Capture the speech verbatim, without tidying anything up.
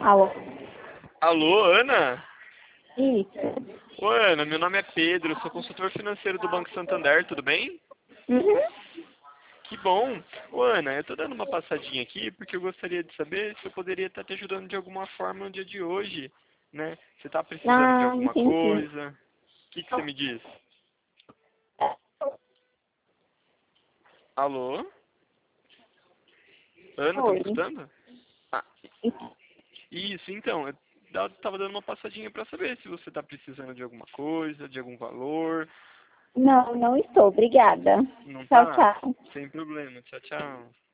Alô? Alô, Ana? Isso. Oi, Ana, meu nome é Pedro, sou consultor financeiro do Banco Santander, tudo bem? Uhum. Que bom! Ô, Ana, eu tô dando uma passadinha aqui porque eu gostaria de saber se eu poderia estar te ajudando de alguma forma no dia de hoje, né? Você tá precisando de Ah, alguma entendi. coisa? O que que você me diz? Alô? Ana, tá me Oi. escutando? Ah, isso, então, eu da- tava dando uma passadinha pra saber se você tá precisando de alguma coisa, de algum valor. Não, não estou. Obrigada. Não Tchau, tá? tchau. Sem problema. Tchau, tchau.